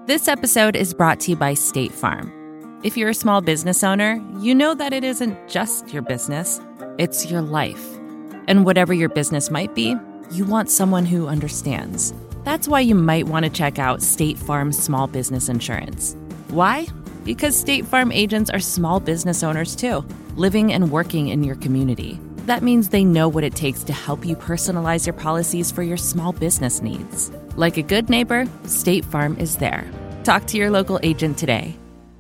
This episode is brought to you by State Farm. If you're a small business owner, you know that it isn't just your business, it's your life. And whatever your business might be, you want someone who understands. That's why you might want to check out State Farm Small Business Insurance. Why? Because State Farm agents are small business owners too, living and working in your community. That means they know what it takes to help you personalize your policies for your small business needs. Like a good neighbor, State Farm is there. Talk to your local agent today.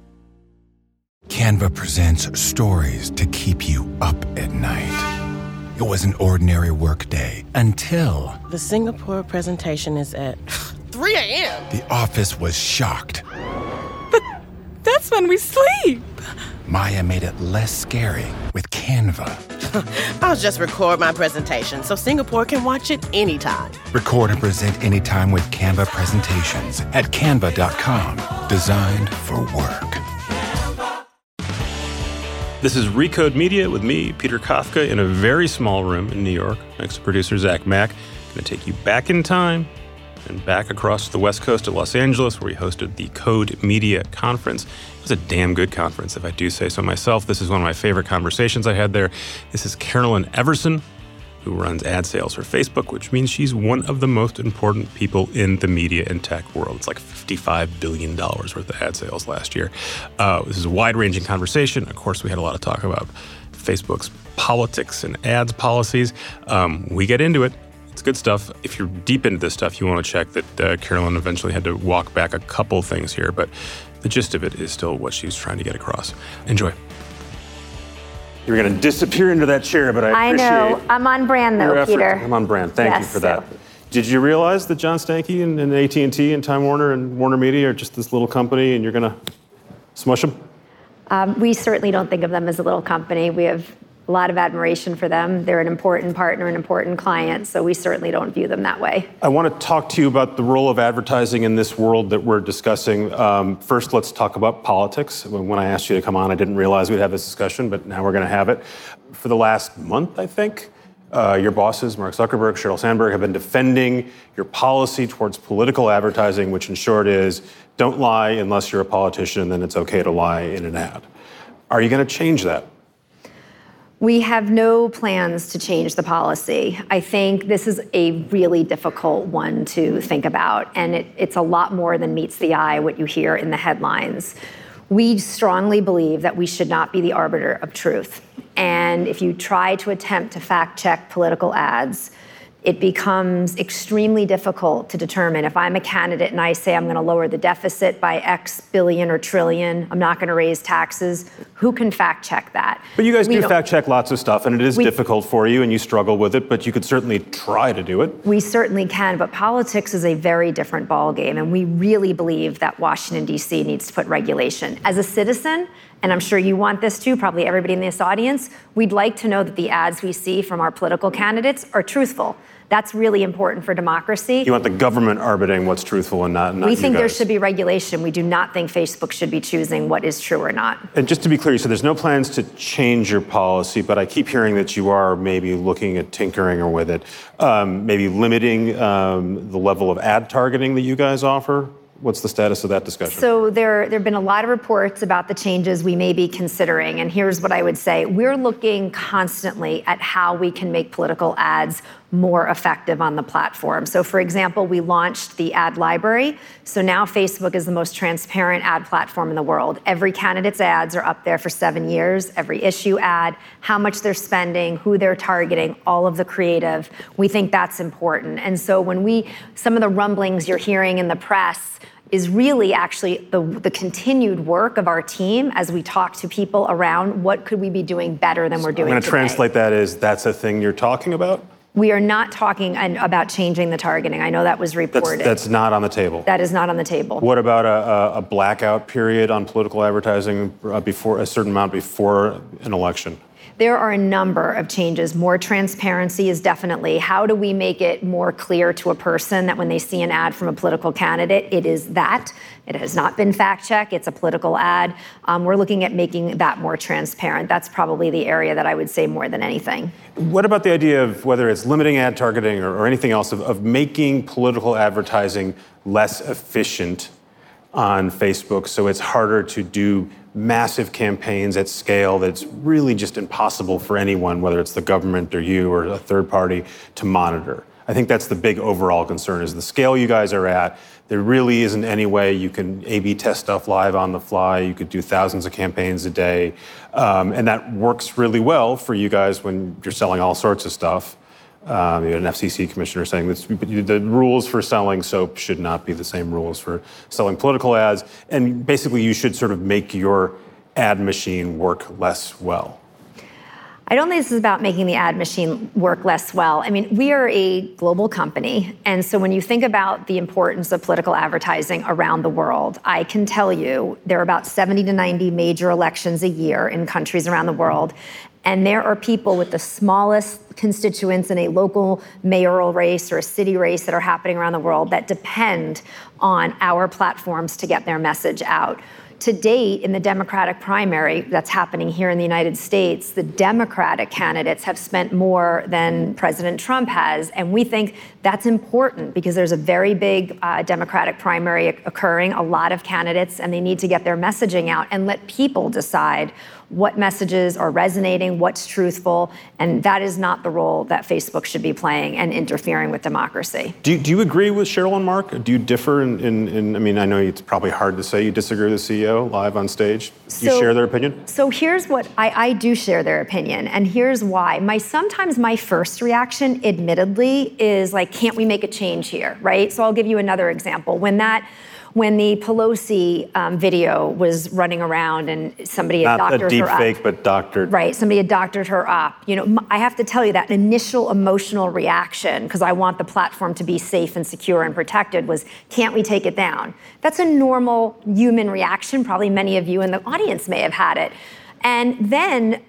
Canva presents stories to keep you up at night. It was an ordinary workday until... The Singapore presentation is at 3 a.m. The office was shocked. But that's when we sleep. Maya made it less scary with Canva. I'll just record my presentation so Singapore can watch it anytime. Record and present anytime with Canva presentations at canva.com. Designed for work. This is Recode Media with me, Peter Kafka, in a very small room in New York, next to producer Zach Mack. I'm going to take you back in time and back across the west coast of Los Angeles, where we hosted the Code Media Conference. It was a damn good conference, if I do say so myself. This is one of my favorite conversations I had there. This is Carolyn Everson, who runs ad sales for Facebook, which means she's one of the most important people in the media and tech world. It's like $55 billion worth of ad sales last year. This is a wide-ranging conversation. Of course, we had a lot of talk about Facebook's politics and ads policies. We get into it. It's good stuff. If you're deep into this stuff, you want to check that Carolyn eventually had to walk back a couple things here, but the gist of it is still what she's trying to get across. Enjoy. You were going to disappear into that chair, but I appreciate know. I'm on brand, though, Peter. I'm on brand. Thank you for that. Did you realize that John Stankey and AT&T and Time Warner and Warner Media are just this little company, and you're going to smush them? We certainly don't think of them as a little company. We have a lot of admiration for them. They're an important partner, an important client, so we certainly don't view them that way. I want to talk to you about the role of advertising in this world that we're discussing. First, let's talk about politics. When I asked you to come on, I didn't realize we'd have this discussion, but now we're going to have it. For the last month, I think, your bosses, Mark Zuckerberg, Sheryl Sandberg, have been defending your policy towards political advertising, which in short is, don't lie unless you're a politician, and then it's okay to lie in an ad. Are you going to change that? We have no plans to change the policy. I think this is a really difficult one to think about, and it's a lot more than meets the eye, what you hear in the headlines. We strongly believe that we should not be the arbiter of truth. And if you try to attempt to fact-check political ads, it becomes extremely difficult to determine. If I'm a candidate and I say I'm going to lower the deficit by X billion or trillion, I'm not going to raise taxes, who can fact check that? But you guys do fact check lots of stuff, and it is difficult for you, and you struggle with it, but you could certainly try to do it. We certainly can, but politics is a very different ballgame, and we really believe that Washington, D.C. needs to put regulation. As a citizen, and I'm sure you want this too, probably everybody in this audience, we'd like to know that the ads we see from our political candidates are truthful. That's really important for democracy. You want the government arbitrating what's truthful and not We think you guys. there should be regulation. We do not think Facebook should be choosing what is true or not. And just to be clear, so there's no plans to change your policy, but I keep hearing that you are maybe looking at tinkering or with it, maybe limiting the level of ad targeting that you guys offer. What's the status of that discussion? So there have been a lot of reports about the changes we may be considering, and here's what I would say. We're looking constantly at how we can make political ads more effective on the platform. So for example, we launched the ad library. So now Facebook is the most transparent ad platform in the world. Every candidate's ads are up there for 7 years, every issue ad, how much they're spending, who they're targeting, all of the creative. We think that's important. And so some of the rumblings you're hearing in the press is really actually the continued work of our team as we talk to people around what could we be doing better than we're doing today. I'm going to translate that as that's a thing you're talking about? We are not talking about changing the targeting. I know that was reported. That's not on the table. That is not on the table. What about a blackout period on political advertising before a certain amount before an election? There are a number of changes. More transparency is definitely. How do we make it more clear to a person that when they see an ad from a political candidate, it is that? It has not been fact-checked. It's a political ad. We're looking at making that more transparent. That's probably the area that I would say more than anything. What about the idea of whether it's limiting ad targeting or anything else of making political advertising less efficient on Facebook, so it's harder to do massive campaigns at scale that's really just impossible for anyone, whether it's the government or you or a third party, to monitor. I think that's the big overall concern, is the scale you guys are at. There really isn't any way you can A/B test stuff live on the fly. You could do thousands of campaigns a day. And that works really well for you guys when you're selling all sorts of stuff. You had an FCC commissioner saying this, the rules for selling soap should not be the same rules for selling political ads. And basically, you should sort of make your ad machine work less well. I don't think this is about making the ad machine work less well. I mean, we are a global company. And so when you think about the importance of political advertising around the world, I can tell you there are about 70 to 90 major elections a year in countries around the world. And there are people with the smallest constituents in a local mayoral race or a city race that are happening around the world that depend on our platforms to get their message out. To date, in the Democratic primary that's happening here in the United States, the Democratic candidates have spent more than President Trump has. And we think that's important because there's a very big Democratic primary occurring, a lot of candidates, and they need to get their messaging out and let people decide what messages are resonating, what's truthful, and that is not the role that Facebook should be playing and interfering with democracy. Do you agree with Sheryl and Mark? Do you differ in I mean, I know it's probably hard to say you disagree with the CEO live on stage. Do you share their opinion? So here's what, I do share their opinion, and here's why. Sometimes my first reaction, admittedly, is like, can't we make a change here, right? So I'll give you another example. When the Pelosi video was running around and somebody had doctored her up. Not a deep fake, but doctored. Right, somebody had doctored her up. You know, I have to tell you that initial emotional reaction, because I want the platform to be safe and secure and protected, was, can't we take it down? That's a normal human reaction. Probably many of you in the audience may have had it. And then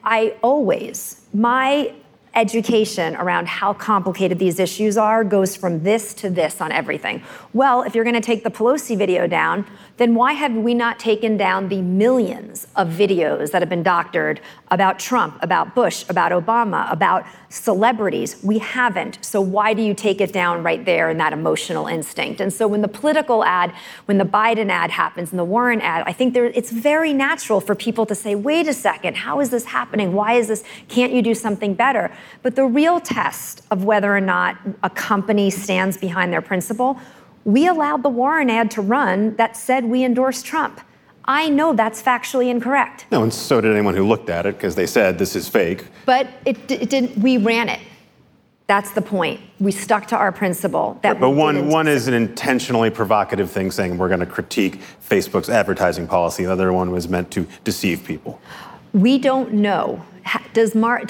my education around how complicated these issues are goes from this to this on everything. Well, if you're going to take the Pelosi video down, then why have we not taken down the millions of videos that have been doctored about Trump, about Bush, about Obama, about celebrities? We haven't. So why do you take it down right there in that emotional instinct? And so when the political ad, when the Biden ad happens and the Warren ad, I think it's very natural for people to say, wait a second, how is this happening? Why is this? Can't you do something better? But the real test of whether or not a company stands behind their principle, we allowed the Warren ad to run that said we endorse Trump. I know that's factually incorrect. No, and so did anyone who looked at it, because they said this is fake. But it didn't. We ran it. That's the point. We stuck to our principle. But one is an intentionally provocative thing saying we're going to critique Facebook's advertising policy. The other one was meant to deceive people. We don't know. Does Mark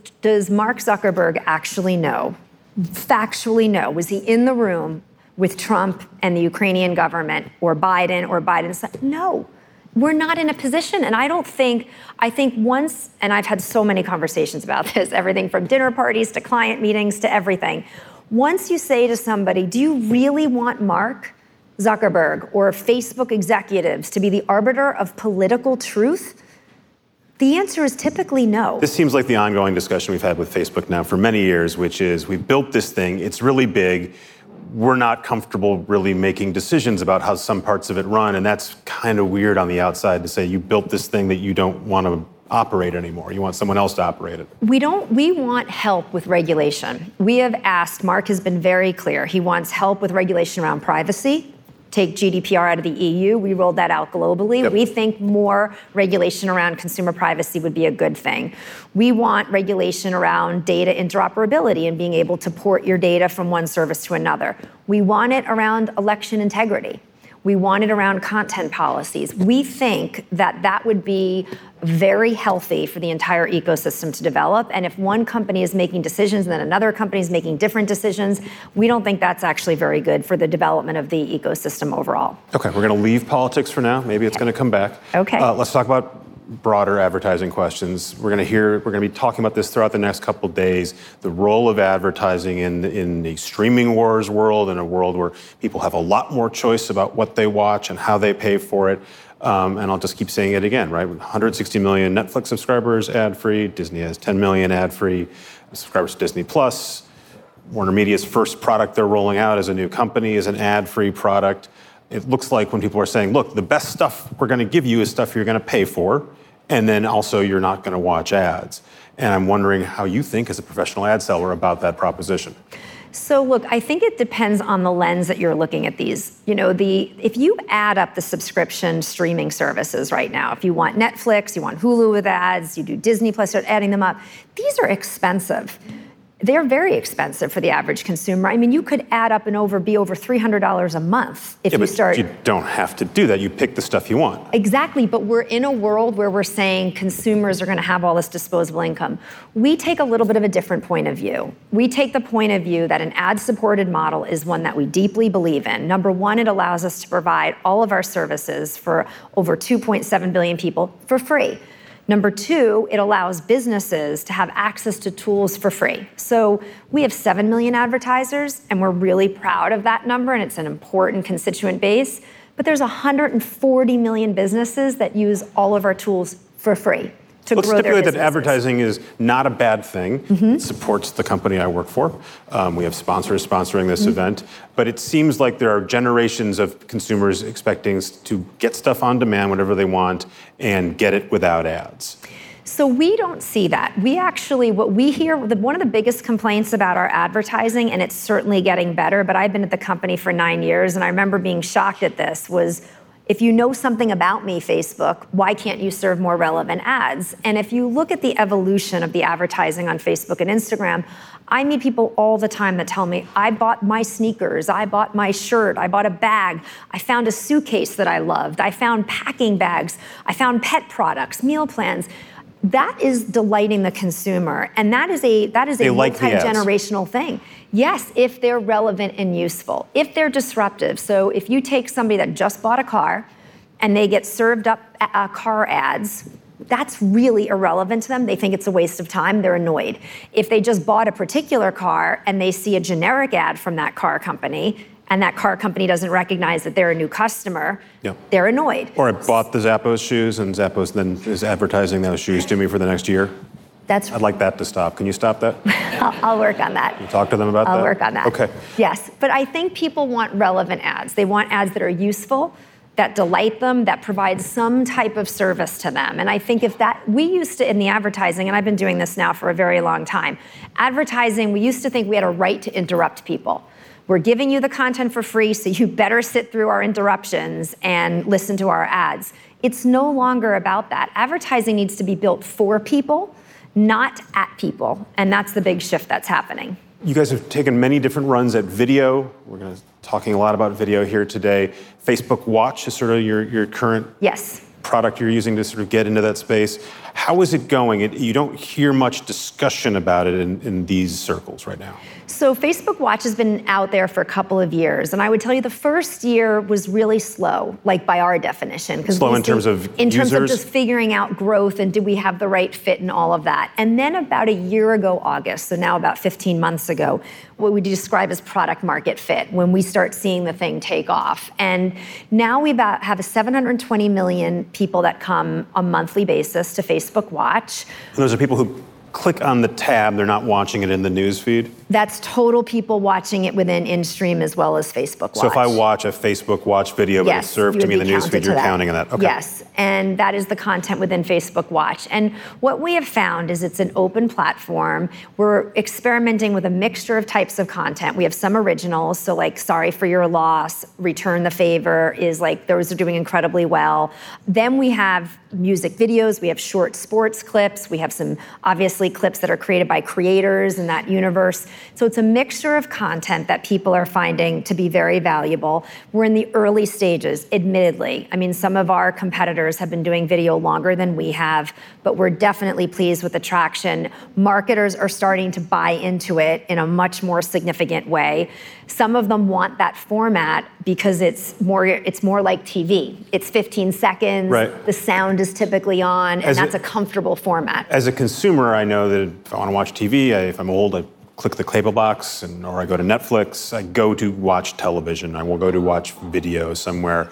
Zuckerberg actually know? Factually know? Was he in the room with Trump and the Ukrainian government or Biden? No, we're not in a position. And I think once, and I've had so many conversations about this, everything from dinner parties to client meetings to everything. Once you say to somebody, do you really want Mark Zuckerberg or Facebook executives to be the arbiter of political truth? The answer is typically no. This seems like the ongoing discussion we've had with Facebook now for many years, which is we've built this thing, it's really big. We're not comfortable really making decisions about how some parts of it run. And that's kind of weird on the outside to say you built this thing that you don't want to operate anymore. You want someone else to operate it. We want help with regulation. We have asked, Mark has been very clear. He wants help with regulation around privacy. Take GDPR out of the EU. We rolled that out globally. Yep. We think more regulation around consumer privacy would be a good thing. We want regulation around data interoperability and being able to port your data from one service to another. We want it around election integrity. We want it around content policies. We think that would be very healthy for the entire ecosystem to develop. And if one company is making decisions and then another company is making different decisions, we don't think that's actually very good for the development of the ecosystem overall. Okay, we're going to leave politics for now. Maybe it's going to come back. Okay. Let's talk about broader advertising questions. We're going to be talking about this throughout the next couple of days, the role of advertising in the streaming wars world, in a world where people have a lot more choice about what they watch and how they pay for it. And I'll just keep saying it again, right? 160 million Netflix subscribers ad-free. Disney has 10 million ad-free subscribers to Disney Plus. Warner Media's first product they're rolling out as a new company is an ad-free product. it looks like when people are saying, look, the best stuff we're going to give you is stuff you're going to pay for, and then also you're not going to watch ads. And I'm wondering how you think as a professional ad seller about that proposition. So look, I think it depends on the lens that you're looking at these. If you add up the subscription streaming services right now, if you want Netflix, you want Hulu with ads, you do Disney Plus, start adding them up, these are expensive. They're very expensive for the average consumer. I mean, you could add up and be over $300 a month if you start. You don't have to do that. You pick the stuff you want. Exactly, but we're in a world where we're saying consumers are going to have all this disposable income. We take a little bit of a different point of view. We take the point of view that an ad-supported model is one that we deeply believe in. Number one, it allows us to provide all of our services for over 2.7 billion people for free. Number two, it allows businesses to have access to tools for free. So we have 7 million advertisers, and we're really proud of that number, and it's an important constituent base. But there's 140 million businesses that use all of our tools for free to Let's grow their stipulate businesses. that advertising is not a bad thing. It supports the company I work for. We have sponsors sponsoring this event. But it seems like there are generations of consumers expecting to get stuff on demand, whatever they want, and get it without ads. So we don't see that. We actually, what we hear, one of the biggest complaints about our advertising, and it's certainly getting better, but I've been at the company for 9 years, and I remember being shocked at this, was if you know something about me, Facebook, why can't you serve more relevant ads? And if you look at the evolution of the advertising on Facebook and Instagram, I meet people all the time that tell me, I bought my sneakers, I bought my shirt, I bought a bag, I found a suitcase that I loved, I found packing bags, I found pet products, meal plans. That is delighting the consumer, and that is a multi-generational thing. Yes, if they're relevant and useful, if they're disruptive. So if you take somebody that just bought a car and they get served up car ads, that's really irrelevant to them. They think it's a waste of time. They're annoyed. If they just bought a particular car and they see a generic ad from that car company, and that car company doesn't recognize that they're a new customer, they're annoyed. Or I bought the Zappos shoes, and Zappos then is advertising those shoes to me for the next year. I'd like that to stop. Can you stop that? I'll work on that. You talk to them about that? I'll work on that. Okay. Yes, but I think people want relevant ads. They want ads that are useful, that delight them, that provide some type of service to them. And I think we used to, in the advertising, and I've been doing this now for a very long time, advertising, we used to think we had a right to interrupt people. We're giving you the content for free, so you better sit through our interruptions and listen to our ads. It's no longer about that. Advertising needs to be built for people, not at people. And that's the big shift that's happening. You guys have taken many different runs at video. We're going to talking a lot about video here today. Facebook Watch is sort of your current product you're using to sort of get into that space. How is it going? You don't hear much discussion about it in these circles right now. So Facebook Watch has been out there for a couple of years, and I would tell you the first year was really slow, like by our definition. Slow in terms of in users? terms of just figuring out growth and did we have the right fit and all of that. And then about a year ago, August, so now about 15 months ago, what we describe as product market fit, when we start seeing the thing take off. And now we have 720 million people that come on a monthly basis to Facebook Watch. And those are people who click on the tab, they're not watching it in the news feed? That's total people watching it within InStream as well as Facebook Watch. So if I watch a Facebook Watch video, but it's served to me in the news feed, you're counting on that? Okay. Yes, and that is the content within Facebook Watch. And what we have found is it's an open platform. We're experimenting with a mixture of types of content. We have some originals, so like Sorry for Your Loss, Return the Favor is like, those are doing incredibly well. Then we have music videos, we have short sports clips, we have some obviously clips that are created by creators in that universe. So it's a mixture of content that people are finding to be very valuable. We're in the early stages, admittedly. I mean, some of our competitors have been doing video longer than we have, but we're definitely pleased with the traction. Marketers are starting to buy into it in a much more significant way. Some of them want that format because it's more like TV. It's 15 seconds, right. The sound is typically on, and that's a comfortable format. As a consumer, I know that if I want to watch TV, if I'm old, I click the cable box, or I go to Netflix, I go to watch television. I will go to watch video somewhere.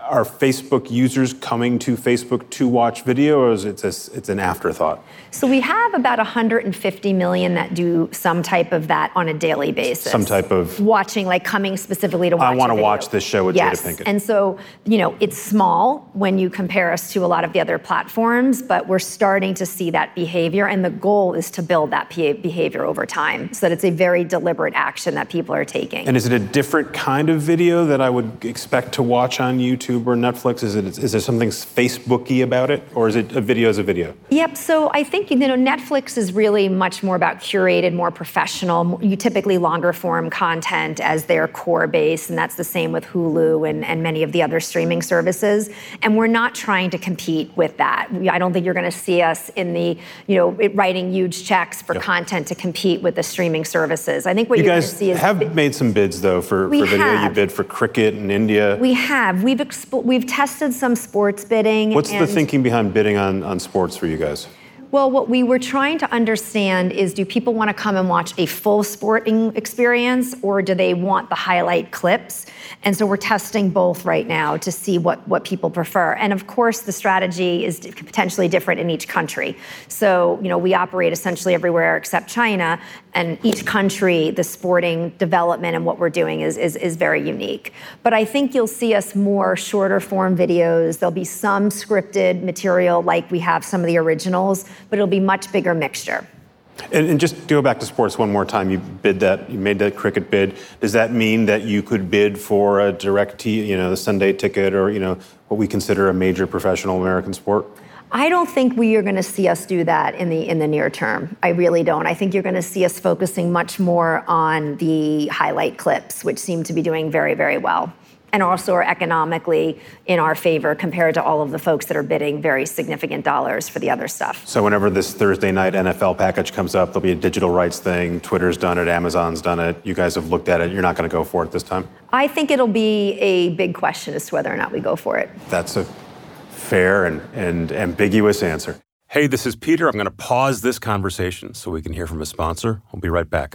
Are Facebook users coming to Facebook to watch video, or is it's an afterthought? So we have about 150 million that do some type of that on a daily basis. Some type of watching, like coming specifically to watch. I want to watch this show with Jada Pinkett. And so, it's small when you compare us to a lot of the other platforms, but we're starting to see that behavior, and the goal is to build that behavior over time, so that it's a very deliberate action that people are taking. And is it a different kind of video that I would expect to watch on YouTube or Netflix? Is there something Facebooky about it, or is it a video as a video? Yep. So I think Netflix is really much more about curated, more professional, you typically longer form content as their core base, and that's the same with Hulu and many of the other streaming services. And we're not trying to compete with that. I don't think you're going to see us in the writing huge checks for content to compete with the streaming services. I think what you're going to see is you guys have made some bids though for video. You bid for cricket in India. We have. We've tested some sports bidding. What's the thinking behind bidding on sports for you guys? Well, what we were trying to understand is, do people want to come and watch a full sporting experience, or do they want the highlight clips? And so we're testing both right now to see what people prefer. And of course, the strategy is potentially different in each country. So, we operate essentially everywhere except China, and each country, the sporting development and what we're doing is very unique. But I think you'll see us more shorter form videos. There'll be some scripted material like we have some of the originals, but it'll be much bigger mixture. And just to go back to sports one more time, you made that cricket bid. Does that mean that you could bid for a the Sunday ticket, or what we consider a major professional American sport? I don't think we are going to see us do that in the near term. I really don't. I think you're going to see us focusing much more on the highlight clips, which seem to be doing very, very well, and also are economically in our favor compared to all of the folks that are bidding very significant dollars for the other stuff. So whenever this Thursday night NFL package comes up, there'll be a digital rights thing. Twitter's done it, Amazon's done it. You guys have looked at it. You're not going to go for it this time? I think it'll be a big question as to whether or not we go for it. That's a fair and ambiguous answer. Hey, this is Peter. I'm going to pause this conversation so we can hear from a sponsor. We'll be right back.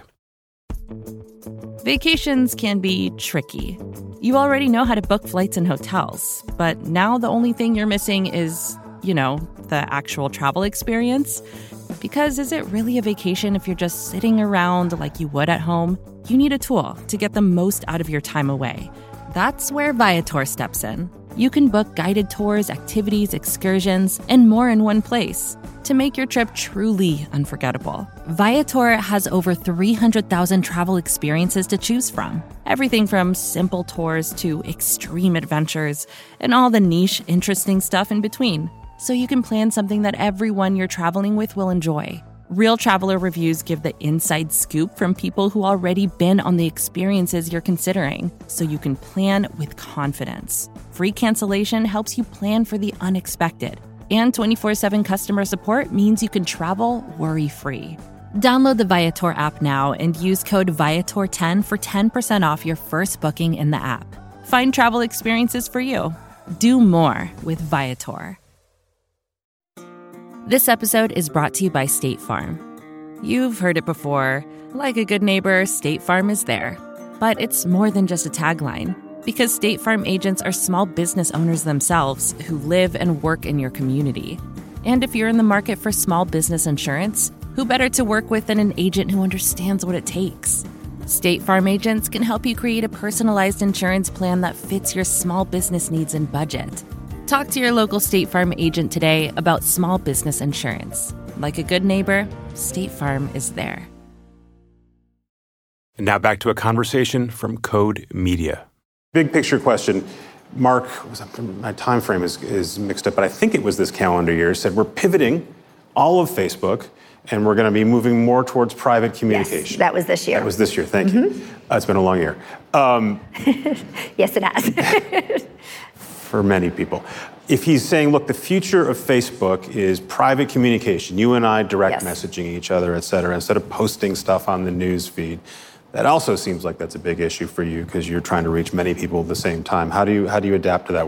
Vacations can be tricky. You already know how to book flights and hotels, but now the only thing you're missing is, the actual travel experience. Because is it really a vacation if you're just sitting around like you would at home? You need a tool to get the most out of your time away. That's where Viator steps in. You can book guided tours, activities, excursions, and more in one place to make your trip truly unforgettable. Viator has over 300,000 travel experiences to choose from. Everything from simple tours to extreme adventures and all the niche, interesting stuff in between. So you can plan something that everyone you're traveling with will enjoy. Real traveler reviews give the inside scoop from people who already been on the experiences you're considering, so you can plan with confidence. Free cancellation helps you plan for the unexpected. And 24/7 customer support means you can travel worry-free. Download the Viator app now and use code Viator10 for 10% off your first booking in the app. Find travel experiences for you. Do more with Viator. This episode is brought to you by State Farm. You've heard it before. Like a good neighbor, State Farm is there. But it's more than just a tagline. Because State Farm agents are small business owners themselves who live and work in your community. And if you're in the market for small business insurance, who better to work with than an agent who understands what it takes? State Farm agents can help you create a personalized insurance plan that fits your small business needs and budget. Talk to your local State Farm agent today about small business insurance. Like a good neighbor, State Farm is there. And now back to a conversation from Code Media. Big picture question. Mark, my time frame is mixed up, but I think it was this calendar year, said we're pivoting all of Facebook and we're going to be moving more towards private communication. Yes, that was this year. That was this year, thank you. It's been a long year. Yes, it has. For many people. If he's saying, look, the future of Facebook is private communication, you and I direct messaging each other, et cetera, instead of posting stuff on the news feed, that also seems like that's a big issue for you because you're trying to reach many people at the same time. How do you adapt to that world?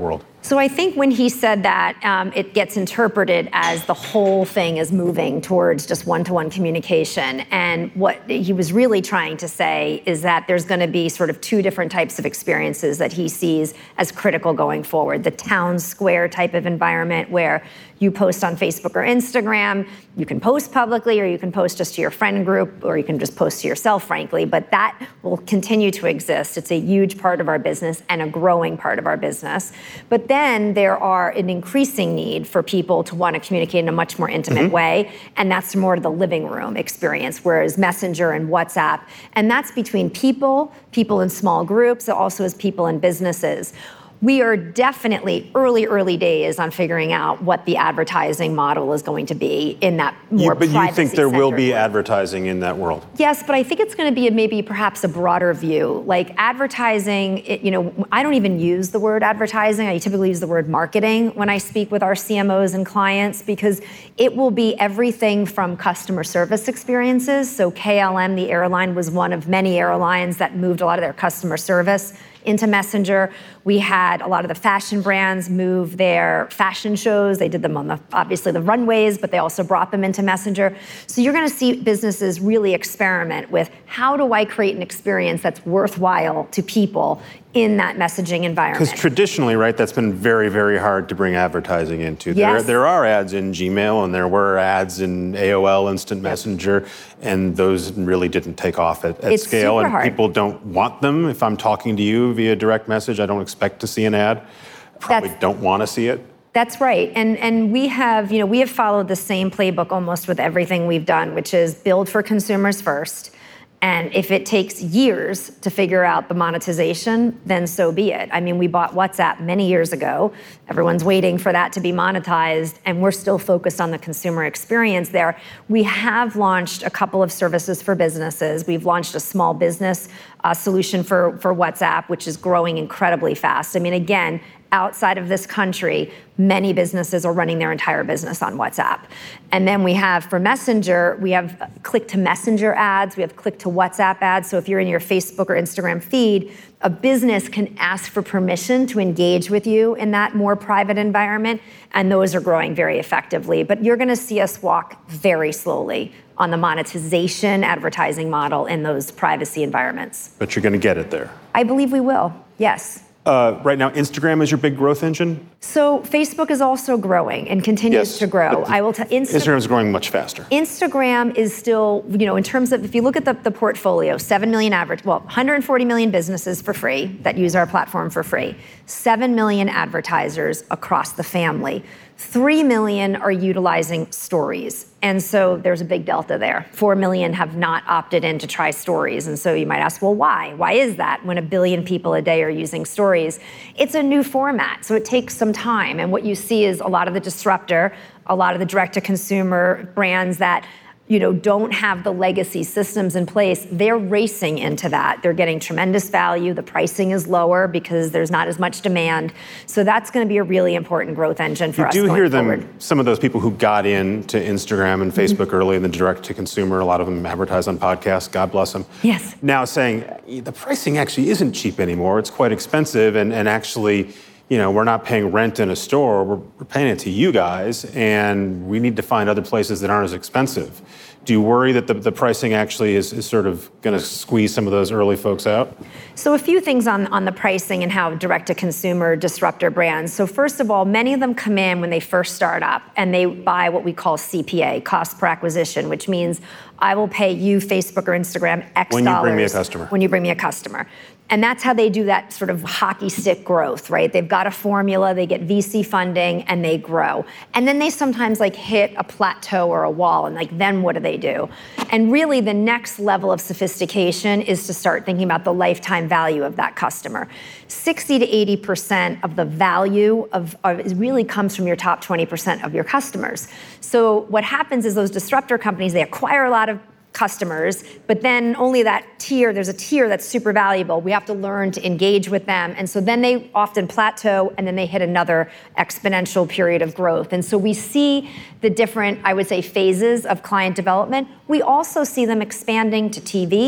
So I think when he said that, it gets interpreted as the whole thing is moving towards just one-to-one communication. And what he was really trying to say is that there's going to be sort of two different types of experiences that he sees as critical going forward. The town square type of environment where you post on Facebook or Instagram, you can post publicly, or you can post just to your friend group, or you can just post to yourself, frankly, but that will continue to exist. It's a huge part of our business and a growing part of our business. But then there are an increasing need for people to want to communicate in a much more intimate way, and that's more of the living room experience, whereas Messenger and WhatsApp, and that's between people in small groups, also as people in businesses. We are definitely early days on figuring out what the advertising model is going to be in that more privacy-centered But you think there will be world. Advertising in that world? Yes, but I think it's going to be maybe perhaps a broader view. Like advertising, I don't even use the word advertising. I typically use the word marketing when I speak with our CMOs and clients, because it will be everything from customer service experiences. So KLM, the airline, was one of many airlines that moved a lot of their customer service into Messenger. We had a lot of the fashion brands move their fashion shows. They did them on obviously the runways, but they also brought them into Messenger. So you're going to see businesses really experiment with, how do I create an experience that's worthwhile to people in that messaging environment? Because traditionally, right, that's been very, very hard to bring advertising into. Yes. There are ads in Gmail, and there were ads in AOL Instant Messenger, and those really didn't take off at scale. Super and hard. People don't want them. If I'm talking to you via direct message, I don't expect to see an ad. Probably don't want to see it. That's right. And we have followed the same playbook almost with everything we've done, which is build for consumers first. And if it takes years to figure out the monetization, then so be it. I mean, we bought WhatsApp many years ago. Everyone's waiting for that to be monetized, and we're still focused on the consumer experience there. We have launched a couple of services for businesses. We've launched a small business solution for WhatsApp, which is growing incredibly fast. I mean, again, outside of this country, many businesses are running their entire business on WhatsApp. And then we have, for Messenger, we have click to Messenger ads, we have click to WhatsApp ads. So if you're in your Facebook or Instagram feed, a business can ask for permission to engage with you in that more private environment, and those are growing very effectively. But you're going to see us walk very slowly on the monetization advertising model in those privacy environments. But you're going to get it there. I believe we will, yes. Right now, Instagram is your big growth engine? So Facebook is also growing and continues to grow. I will tell Instagram is growing much faster. Instagram is still, in terms of, if you look at the portfolio, 7 million average, 140 million businesses for free that use our platform for free, 7 million advertisers across the family. 3 million are utilizing stories. And so there's a big delta there. 4 million have not opted in to try stories. And so you might ask, well, why? Why is that when 1 billion people a day are using stories? It's a new format, so it takes some time. And what you see is a lot of the disruptor, a lot of the direct-to-consumer brands that don't have the legacy systems in place, they're racing into that. They're getting tremendous value. The pricing is lower because there's not as much demand. So that's going to be a really important growth engine for us going forward. You do hear them, some of those people who got into Instagram and Facebook early in the direct-to-consumer, a lot of them advertise on podcasts, God bless them. Yes. Now saying, the pricing actually isn't cheap anymore. It's quite expensive, and actually, we're not paying rent in a store, we're paying it to you guys, and we need to find other places that aren't as expensive. Do you worry that the pricing actually is sort of going to squeeze some of those early folks out? So a few things on the pricing and how direct-to-consumer disruptor brands. So first of all, many of them come in when they first start up, and they buy what we call CPA, cost per acquisition, which means I will pay you, Facebook or Instagram, X dollars. When you bring me a customer. When you bring me a customer. And that's how they do that sort of hockey stick growth, right? They've got a formula, they get VC funding, and they grow. And then they sometimes hit a plateau or a wall, and then what do they do? And really the next level of sophistication is to start thinking about the lifetime value of that customer. 60 to 80% of the value really comes from your top 20% of your customers. So what happens is those disruptor companies, they acquire a lot of customers, but then only there's a tier that's super valuable. We have to learn to engage with them. And so then they often plateau, and then they hit another exponential period of growth. And so we see the different, I would say, phases of client development. We also see them expanding to TV.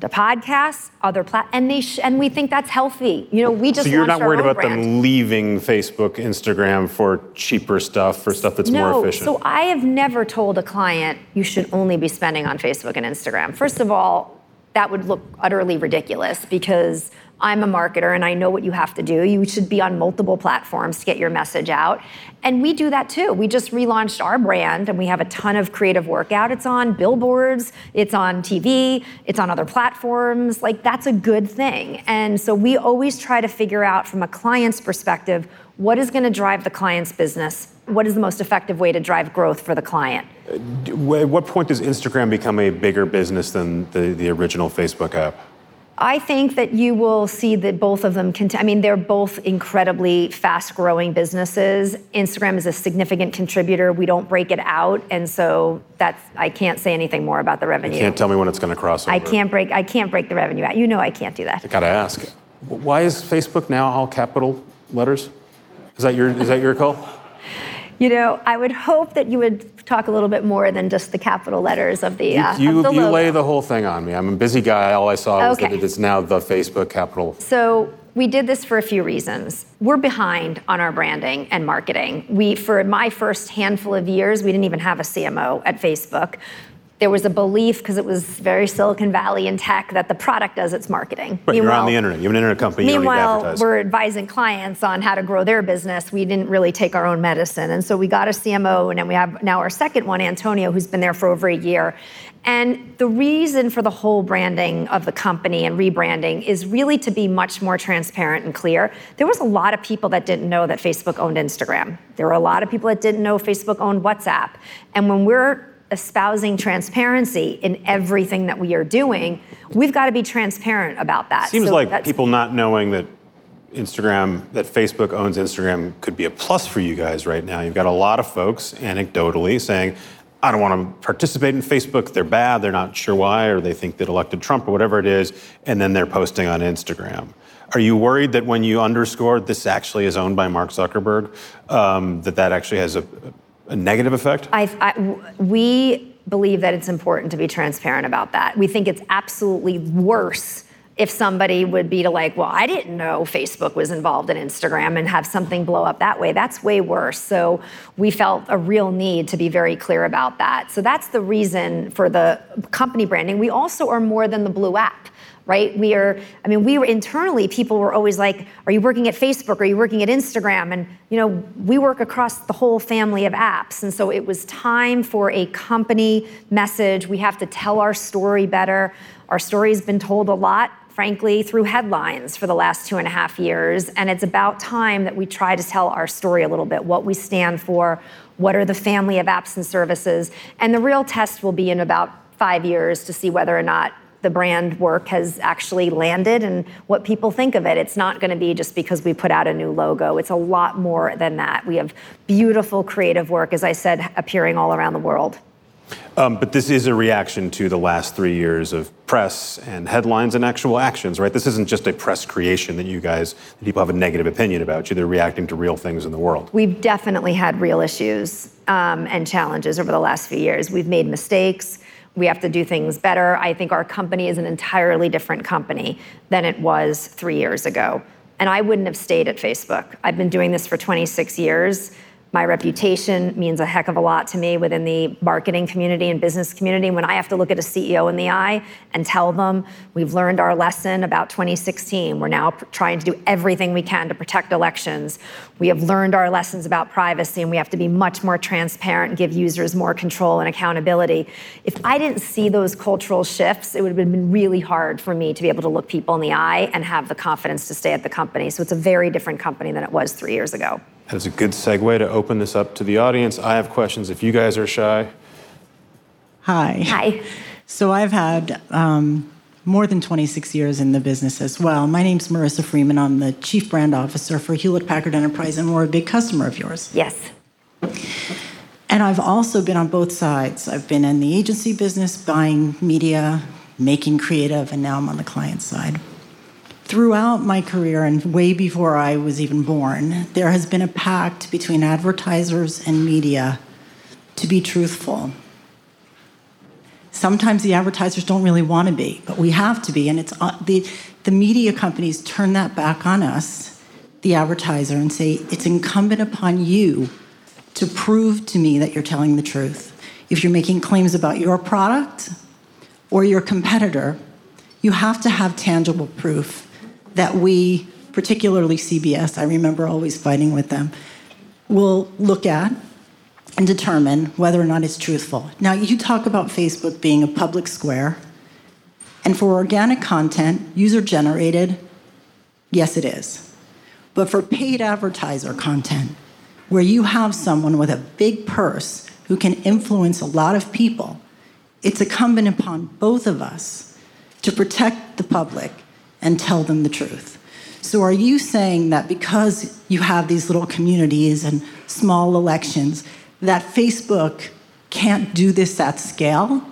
to podcasts, other and we think that's healthy. We just so you're not worried about brand. them leaving Facebook, Instagram for cheaper stuff, for stuff that's more efficient? So I have never told a client you should only be spending on Facebook and Instagram. First of all, that would look utterly ridiculous because I'm a marketer and I know what you have to do. You should be on multiple platforms to get your message out. And we do that too. We just relaunched our brand and we have a ton of creative work out. It's on billboards, it's on TV, it's on other platforms. That's a good thing. And so we always try to figure out from a client's perspective, what is going to drive the client's business? What is the most effective way to drive growth for the client? At what point does Instagram become a bigger business than the original Facebook app? I think that you will see that both of them they're both incredibly fast-growing businesses. Instagram is a significant contributor. We don't break it out, and so I can't say anything more about the revenue. You can't tell me when it's going to cross over. I can't break the revenue out. I can't do that. I gotta ask, why is Facebook now all capital letters? Is that your call? I would hope that you would talk a little bit more than just the capital letters of the of the logo. You lay the whole thing on me. I'm a busy guy. All I saw was that it is now the Facebook capital. So we did this for a few reasons. We're behind on our branding and marketing. For my first handful of years, we didn't even have a CMO at Facebook. There was a belief, because it was very Silicon Valley in tech, that the product does its marketing. But you're on the internet. You have an internet company. You don't need to meanwhile, advertise. we're advising clients on how to grow their business. We didn't really take our own medicine. And so we got a CMO, and then we have now our second one, Antonio, who's been there for over a year. And the reason for the whole branding of the company and rebranding is really to be much more transparent and clear. There was a lot of people that didn't know that Facebook owned Instagram. There were a lot of people that didn't know Facebook owned WhatsApp. And when we're espousing transparency in everything that we are doing, we've got to be transparent about that. Seems like people not knowing that Facebook owns Instagram could be a plus for you guys right now. You've got a lot of folks anecdotally saying, I don't want to participate in Facebook. They're bad. They're not sure why, or they think that elected Trump or whatever it is, and then they're posting on Instagram. Are you worried that when you underscore this actually is owned by Mark Zuckerberg, that actually has a negative effect? We believe that it's important to be transparent about that. We think it's absolutely worse if somebody would be I didn't know Facebook was involved in Instagram and have something blow up that way. That's way worse. So we felt a real need to be very clear about that. So that's the reason for the company branding. We also are more than the blue app. Right? We were internally, people were always like, are you working at Facebook? Are you working at Instagram? And, we work across the whole family of apps. And so it was time for a company message. We have to tell our story better. Our story's been told a lot, frankly, through headlines for the last 2.5 years. And it's about time that we try to tell our story a little bit, what we stand for, what are the family of apps and services. And the real test will be in about 5 years to see whether or not the brand work has actually landed and what people think of it. It's not going to be just because we put out a new logo. It's a lot more than that. We have beautiful creative work, as I said, appearing all around the world. But this is a reaction to the last 3 years of press and headlines and actual actions, right? This isn't just a press creation that people have a negative opinion about you. They're reacting to real things in the world. We've definitely had real issues and challenges over the last few years. We've made mistakes. We have to do things better. I think our company is an entirely different company than it was 3 years ago. And I wouldn't have stayed at Facebook. I've been doing this for 26 years. My reputation means a heck of a lot to me within the marketing community and business community. When I have to look at a CEO in the eye and tell them, we've learned our lesson about 2016. We're now trying to do everything we can to protect elections. We have learned our lessons about privacy, and we have to be much more transparent and give users more control and accountability. If I didn't see those cultural shifts, it would have been really hard for me to be able to look people in the eye and have the confidence to stay at the company. So it's a very different company than it was 3 years ago. That's a good segue to open this up to the audience. I have questions if you guys are shy. Hi. Hi. So I've had more than 26 years in the business as well. My name's Marissa Freeman. I'm the Chief Brand Officer for Hewlett-Packard Enterprise, and we're a big customer of yours. Yes. And I've also been on both sides. I've been in the agency business, buying media, making creative, and now I'm on the client side. Throughout my career, and way before I was even born, there has been a pact between advertisers and media to be truthful. Sometimes the advertisers don't really want to be, but we have to be. And it's the media companies turn that back on us, the advertiser, and say, it's incumbent upon you to prove to me that you're telling the truth. If you're making claims about your product or your competitor, you have to have tangible proof that we, particularly CBS, I remember always fighting with them, will look at and determine whether or not it's truthful. Now, you talk about Facebook being a public square, and for organic content, user-generated, yes, it is. But for paid advertiser content, where you have someone with a big purse who can influence a lot of people, it's incumbent upon both of us to protect the public and tell them the truth. So are you saying that because you have these little communities and small elections, that Facebook can't do this at scale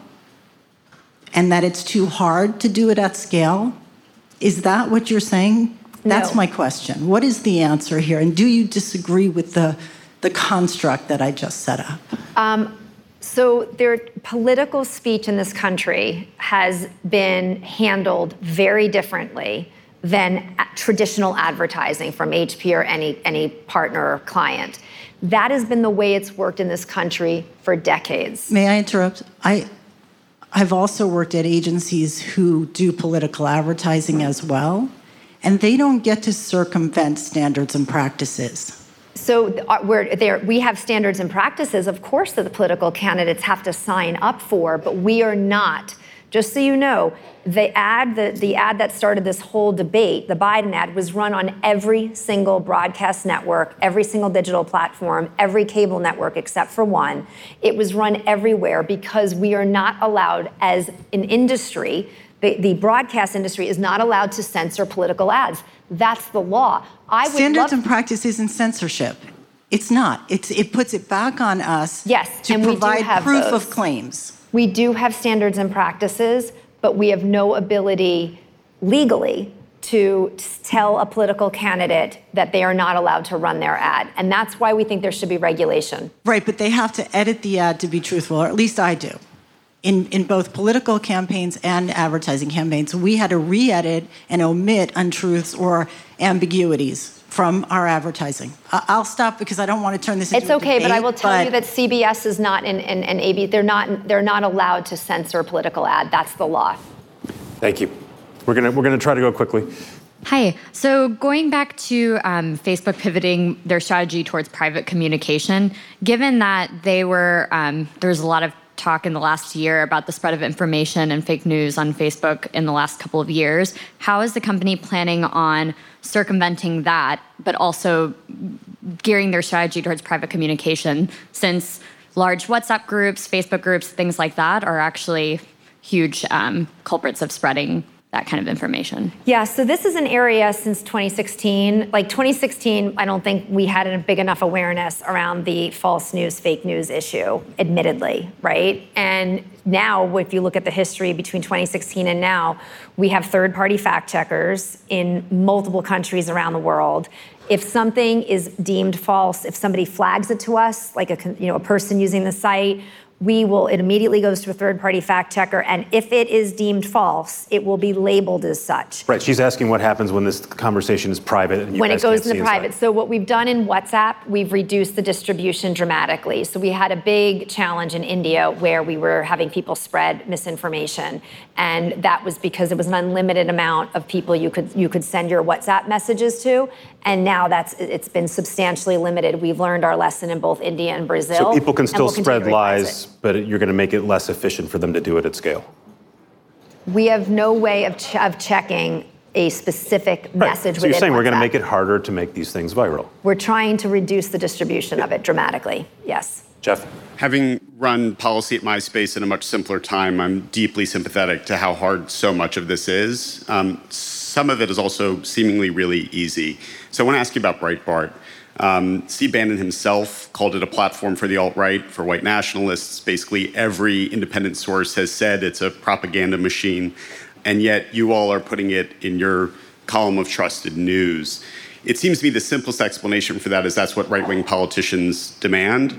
and that it's too hard to do it at scale? Is that what you're saying? No. That's my question. What is the answer here? And do you disagree with the construct that I just set up? So political speech in this country has been handled very differently than traditional advertising from HP or any partner or client. That has been the way it's worked in this country for decades. May I interrupt? I've also worked at agencies who do political advertising as well, and they don't get to circumvent standards and practices. So we have standards and practices, of course, that the political candidates have to sign up for, but we are not. Just so you know, the ad that started this whole debate, the Biden ad, was run on every single broadcast network, every single digital platform, every cable network except for one. It was run everywhere because we are not allowed as an industry, the broadcast industry is not allowed to censor political ads. That's the law. Standards and practice isn't censorship. It's not. It puts it back on us to provide proof of claims. We do have standards and practices, but we have no ability legally to tell a political candidate that they are not allowed to run their ad. And that's why we think there should be regulation. Right, but they have to edit the ad to be truthful, or at least I do. In both political campaigns and advertising campaigns, we had to re-edit and omit untruths or ambiguities from our advertising. I'll stop because I don't want to turn this into a debate. It's okay, but I will tell you that CBS is not in AB. They're not allowed to censor a political ad. That's the law. Thank you. We're gonna try to go quickly. Hi. So going back to Facebook pivoting their strategy towards private communication, given that they were there's a lot of talk in the last year about the spread of information and fake news on Facebook in the last couple of years, how is the company planning on circumventing that, but also gearing their strategy towards private communication, since large WhatsApp groups, Facebook groups, things like that are actually huge culprits of spreading that kind of information? Yeah, so this is an area since 2016. Like 2016, I don't think we had a big enough awareness around the false news, fake news issue, admittedly, right? And now, if you look at the history between 2016 and now, we have third-party fact checkers in multiple countries around the world. If something is deemed false, if somebody flags it to us, like a person using the site, it immediately goes to a third-party fact checker, and if it is deemed false, it will be labeled as such. Right, she's asking what happens when this conversation is private and when it goes into private. So what we've done in WhatsApp, we've reduced the distribution dramatically. So we had a big challenge in India where we were having people spread misinformation, and that was because it was an unlimited amount of people you could send your WhatsApp messages to, and now it's been substantially limited. We've learned our lesson in both India and Brazil. So people can still spread lies, but you're going to make it less efficient for them to do it at scale. We have no way of checking a specific message So you're saying WhatsApp. We're going to make it harder to make these things viral? We're trying to reduce the distribution of it dramatically, yes. Jeff? Having run policy at MySpace in a much simpler time, I'm deeply sympathetic to how hard so much of this is. Some of it is also seemingly really easy. So I want to ask you about Breitbart. Steve Bannon himself called it a platform for the alt-right, for white nationalists. Basically, every independent source has said it's a propaganda machine, and yet you all are putting it in your column of trusted news. It seems to me the simplest explanation for that is that's what right-wing politicians demand.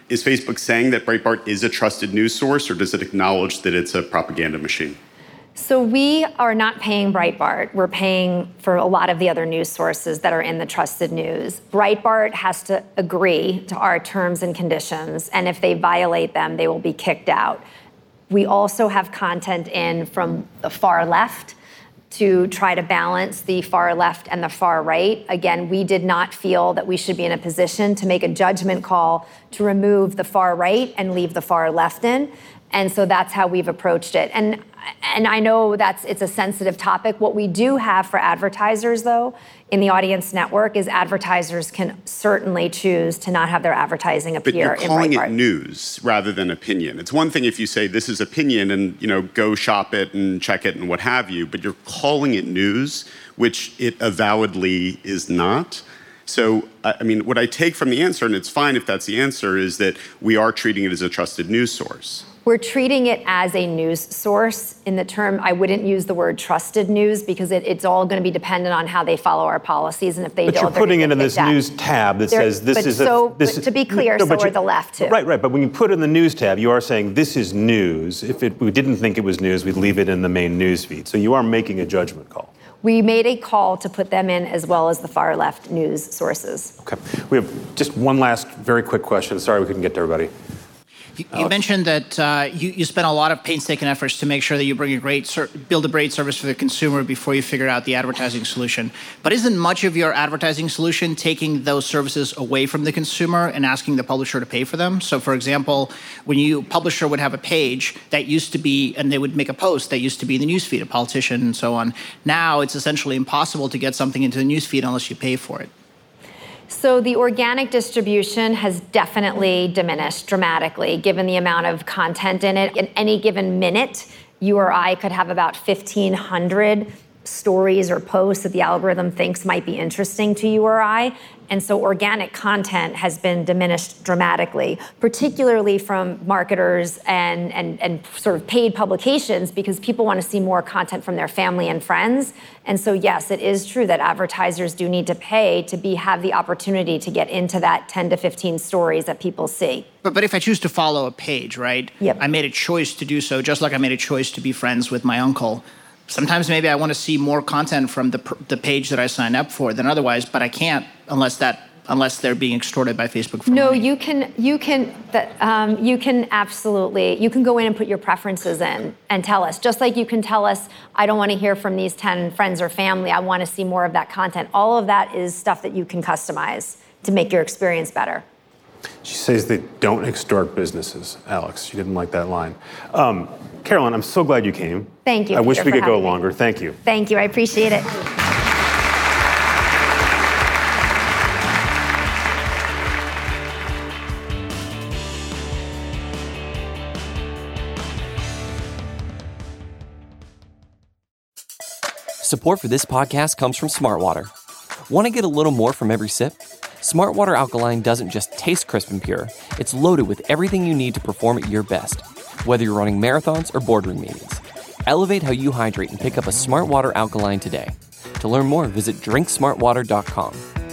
Is Facebook saying that Breitbart is a trusted news source, or does it acknowledge that it's a propaganda machine? So we are not paying Breitbart. We're paying for a lot of the other news sources that are in the trusted news. Breitbart has to agree to our terms and conditions, and if they violate them, they will be kicked out. We also have content in from the far left to try to balance the far left and the far right. Again, we did not feel that we should be in a position to make a judgment call to remove the far right and leave the far left in. And so that's how we've approached it. And I know it's a sensitive topic. What we do have for advertisers, though, in the Audience Network is advertisers can certainly choose to not have their advertising appear in Breitbart. But you're calling it news rather than opinion. It's one thing if you say this is opinion and, go shop it and check it and what have you, but you're calling it news, which it avowedly is not. So, what I take from the answer, and it's fine if that's the answer, is that we are treating it as a trusted news source. We're treating it as a news source. In the term, I wouldn't use the word trusted news because it's all going to be dependent on how they follow our policies, and if they don't, you're putting it in this news tab that says this is to be clear, so are the left too. Right. But when you put it in the news tab, you are saying this is news. If we didn't think it was news, we'd leave it in the main news feed. So you are making a judgment call. We made a call to put them in as well as the far left news sources. Okay. We have just one last very quick question. Sorry we couldn't get to everybody. You mentioned that you spent a lot of painstaking efforts to make sure that you build a great service for the consumer before you figure out the advertising solution. But isn't much of your advertising solution taking those services away from the consumer and asking the publisher to pay for them? So, for example, when publisher would have a page that used to be, and they would make a post that used to be in the newsfeed, a politician and so on. Now it's essentially impossible to get something into the newsfeed unless you pay for it. So the organic distribution has definitely diminished dramatically, given the amount of content in it. In any given minute, you or I could have about 1,500 stories or posts that the algorithm thinks might be interesting to you or I. And so organic content has been diminished dramatically, particularly from marketers and sort of paid publications, because people want to see more content from their family and friends. And so, yes, it is true that advertisers do need to pay to have the opportunity to get into that 10 to 15 stories that people see. But if I choose to follow a page, right? Yep. I made a choice to do so, just like I made a choice to be friends with my uncle. Sometimes maybe I want to see more content from the page that I signed up for than otherwise, but I can't unless they're being extorted by Facebook for money. You can absolutely, you can go in and put your preferences in and tell us, just like you can tell us, I don't want to hear from these 10 friends or family, I want to see more of that content. All of that is stuff that you can customize to make your experience better. She says they don't extort businesses, Alex. She didn't like that line. Carolyn, I'm so glad you came. Thank you. I wish we could go longer. Thank you. Thank you. I appreciate it. Support for this podcast comes from Smartwater. Want to get a little more from every sip? Smartwater Alkaline doesn't just taste crisp and pure. It's loaded with everything you need to perform at your best, whether you're running marathons or boardroom meetings. Elevate how you hydrate and pick up a Smartwater Alkaline today. To learn more, visit drinksmartwater.com.